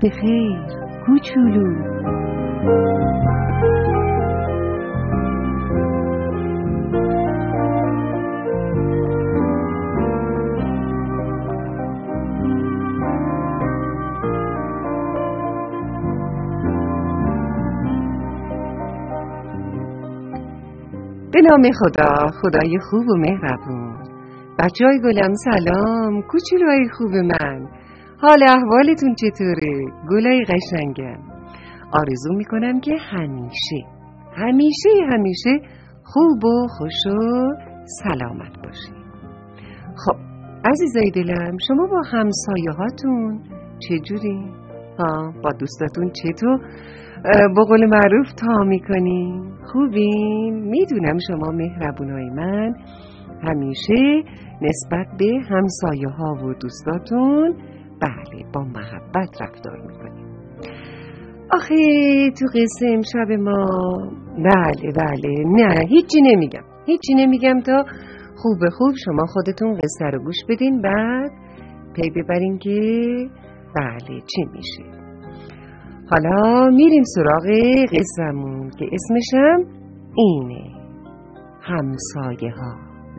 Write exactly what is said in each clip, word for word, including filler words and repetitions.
به خیر کوچولو. به نام خدا، خدای خوب و مهربون. بچه‌های گلم سلام، کوچولوهای خوب من. حال احوالتون چطوره؟ گلای قشنگم. آرزو میکنم که همیشه همیشه همیشه خوب و خوش و سلامت باشید. خب عزیزای دلم، شما با همسایه هاتون چجوری؟ ها با دوستاتون چطور با قول معروف تا میکنین؟ خوبین؟ میدونم شما مهربونای من همیشه نسبت به همسایه ها و دوستاتون بله با محبت رفتار میکنین. آخه تو قصه امشب ما بله بله نه هیچی نمیگم هیچی نمیگم تا خوب خوب شما خودتون قصه رو گوش بدین، بعد پی ببرین که بله چی میشه. حالا میریم سراغ قصه‌مون که اسمشم اینه، همسایه ها.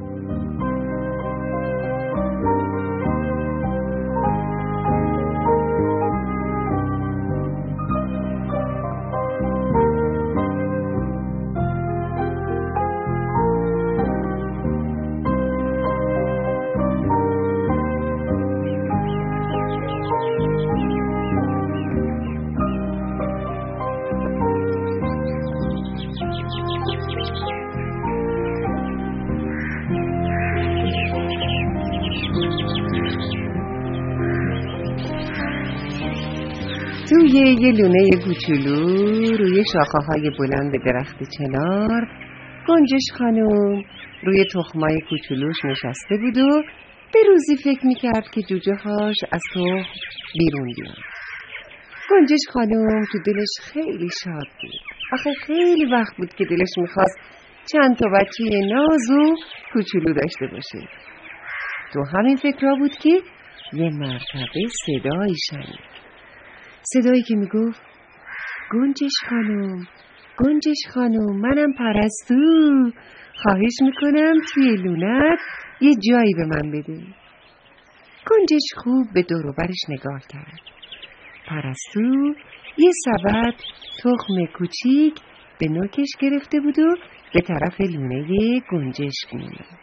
توی یه لونه کوچولو روی شاخه‌های بلند درخت چنار، گنجش خانم روی تخمای کوچولوش نشسته بود و به روزی فکر میکرد که جوجه هاش از تخم بیرون بیان. گنجش خانم تو دلش خیلی شاد بود. آخه خیلی وقت بود که دلش میخواست چند تا بچه ناز و کوچولو داشته باشه. تو همین فکرها بود که یه مرتبه صدایی شنید. صدایی که میگفت گنجش خانم گنجش خانم منم پرستو، خواهش میکنم توی لونت یه جایی به من بده. گنجش خوب به دور و برش نگاه کرد. پرستو یه سبد تخم کوچیک به نوکش گرفته بود و به طرف لونه گنجش می‌آمد.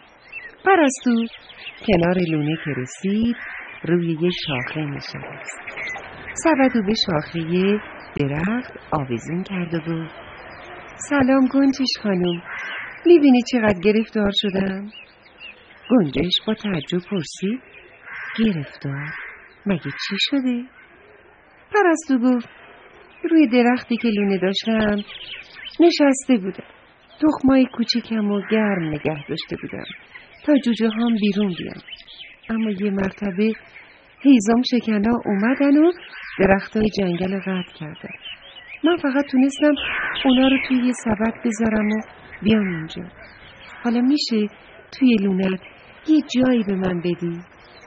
پرستو کنار لونه که رسید روی یه شاخه نشست. سبدو به شاخه درخت آویزون کرد و گفت سلام گنجش خانم، میبینی چقدر گرفتار شدم؟ گنجش با تعجب پرسید گرفتار؟ مگه چی شده؟ پرستو گفت روی درختی که لونه داشتم نشسته بودم، تخمای کوچیکم و گرم نگه داشته بودم تا جوجه هام بیرون بیان، اما یه مرتبه هیزم شکنا اومدن و درختای جنگل رو قطع کردن. من فقط تونستم اونا رو توی یه سبد بذارم و بیام اینجا. حالا میشه توی لونت یه جایی به من بدی؟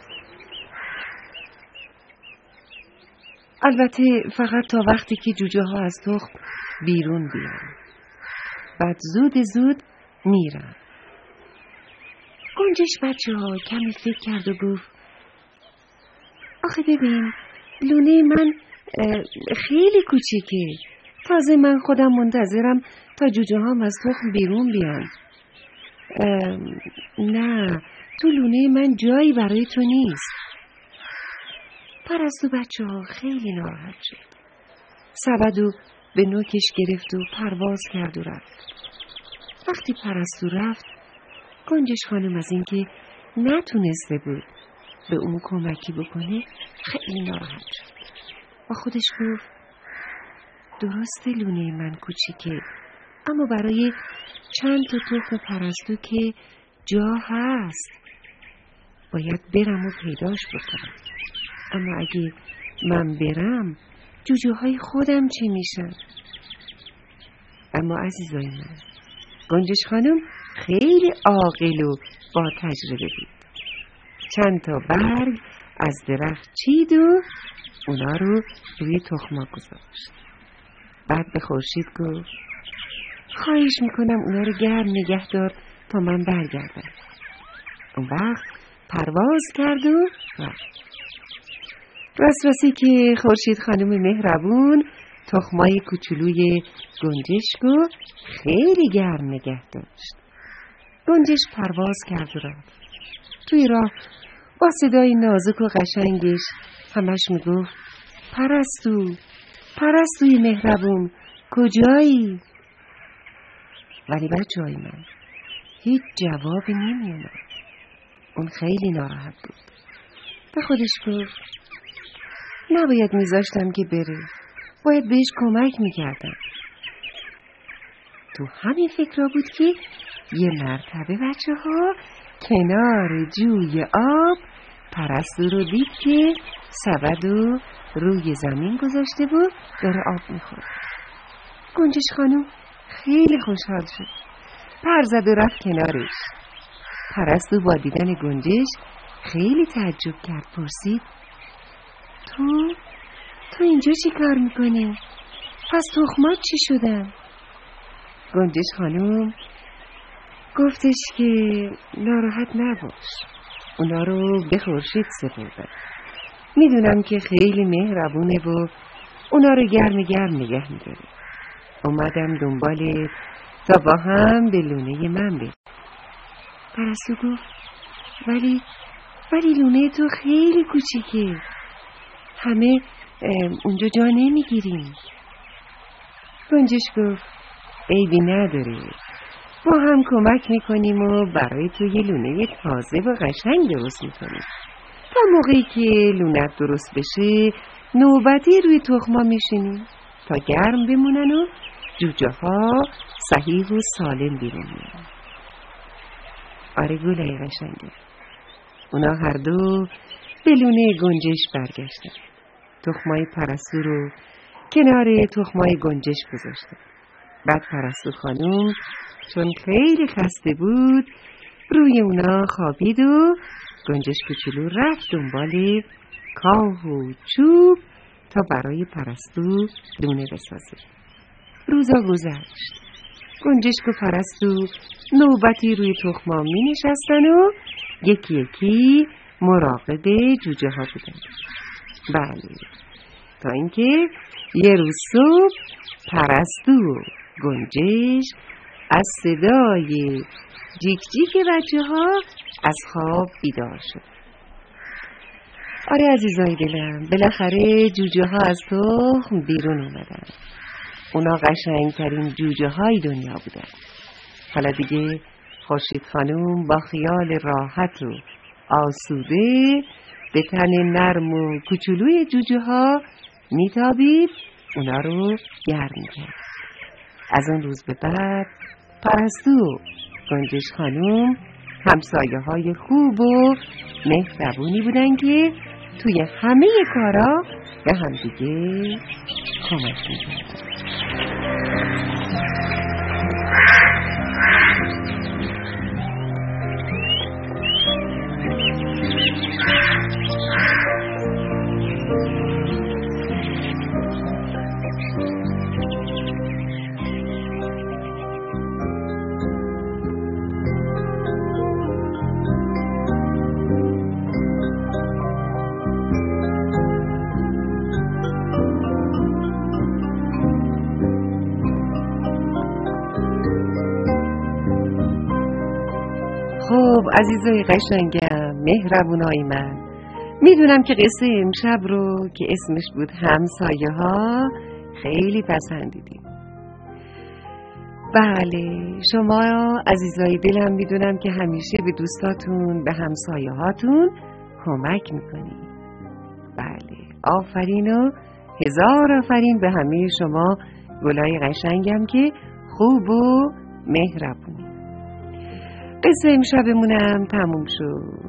البته فقط تا وقتی که جوجه ها از تخم بیرون بیان، بعد زود زود میرن. گنجش بچه ها کمی فکر کرد و گفت آخه ببین لونه من خیلی کوچیکه، تازه من خودم منتظرم تا جوجه هام از تخم بیرون بیان. نه تو لونه من جایی برای تو نیست. پرستو بچه ها خیلی ناراحت شد. سبدو به نوکش گرفت و پرواز کرد و رفت. وقتی پرستو رفت گنجش خانم از اینکه نتونسته بود به اون کمکی بکنه خیلی ناراحت شد. با خودش گفت درسته لونه من کوچیکه، اما برای چند تا تخم پرستو که جا هست. باید برم و پیداش بکنم. اما اگه من برم جوجه های خودم چی میشن؟ اما عزیزای من گنجش خانم خیلی عاقل و با تجربه بود. چند تا برگ از درخت چید و اونا رو روی تخما گذاشت. بعد به خورشید گفت خواهش میکنم اونا رو گرم نگه دار تا من برگردم. اون وقت پرواز کرد و رفت. وسوسه که خورشید خانم مهربون تخمای کوچولوی گنجشک رو خیلی گرم نگه داشت. گنجش پرواز کرد و رفت. توی راه با صدای نازک و قشنگش همش میگفت پرستو، پرستوی مهربون، کجایی؟ ولی بچه‌های من هیچ جوابی نمیومد. اون خیلی ناراحت بود. به خودش گفت نباید میذاشتم که بره، باید بهش کمک میکردم. تو همین فکرها بود که یه مرتبه بچه ها کنار جوی آب پرستو رو دید که سبدو روی زمین گذاشته بود داره آب میخورد. گنجش خانم خیلی خوشحال شد، پر زد و رفت کنارش. پرستو با دیدن گنجش خیلی تعجب کرد، پرسید تو تو اینجا چی کار میکنی؟ پس تخمات چی شدن؟ گنجش خانم گفتش که ناراحت نباش، اونا رو به خورشید سپردم. میدونم که خیلی مهربونه و اونا رو گرم گرم نگه میداره. اومدم دنبالت تا با هم به لونه من بریم. پرستو گفت ولی ولی لونه تو خیلی کوچیکه، همه اونجا جا نمیگیریم. گنجش گفت عیبی نداره، ما هم کمک میکنیم و برای تو یه لونه تازه و قشنگ درست میکنیم. تا موقعی که لونت درست بشه نوبتی روی تخما میشینیم تا گرم بمونن و جوجه ها صحیح و سالم بیرون میان. آره گلای قشنگه. اونا هر دو به لونه گنجش برگشتن. تخمای پرستو رو کنار تخمای گنجش گذاشتن. بعد پرستو خانم چون خیلی خسته بود روی اونا خوابید و گنجش کوچولو رفت دنبال کاه و چوب تا برای پرستو لونه بسازه. روزا گذشت. گنجشک و پرستو نوبتی روی تخما می نشستن و یکی یکی مراقب جوجه ها بودن. بله، تا اینکه یه روز صبح پرستو و گنجش از صدای جیک جیک بچه ها از خواب بیدار شد. آره عزیزای دلم، بالاخره جوجه ها از تخم بیرون اومدن. اونا قشنگترین جوجه های دنیا بودن. حالا دیگه خورشید خانم با خیال راحت و آسوده به تن نرم و کوچولوی جوجه ها میتابید، اونا رو گرم میکرد. از اون روز به بعد پرستو و گنجش خانم همسایه های خوب و مهربونی بودن که توی همه کارا به هم دیگه کمک میکردن. خب عزیزای قشنگم، مهربونای من، میدونم که قصه امشب رو که اسمش بود همسایه ها خیلی پسندیدیم. بله، شما عزیزای دلم میدونم که همیشه به دوستاتون، به همسایه هاتون کمک میکنید. بله، آفرین و هزار آفرین به همه شما گلای قشنگم که خوب و مهربونی. قصه امشبمونم تموم شد.